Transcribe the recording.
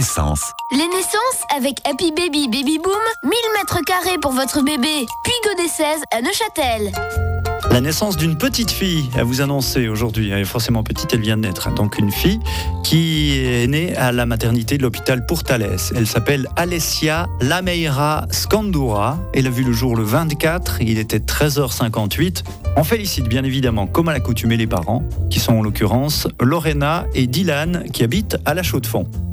naissances. Les naissances avec Happy Baby Baby Boom, 1000 mètres carrés pour votre bébé. Puis Godet 16 à Neuchâtel. La naissance d'une petite fille à vous annoncer aujourd'hui. Elle est forcément petite, elle vient de naître. Donc une fille qui est née à la maternité de l'hôpital Pourtalès. Elle s'appelle Alessia Lameira Scandoura. Elle a vu le jour le 24, il était 13h58. On félicite bien évidemment, comme à l'accoutumée, les parents, qui sont en l'occurrence Lorena et Dylan, qui habitent à La Chaux-de-Fonds.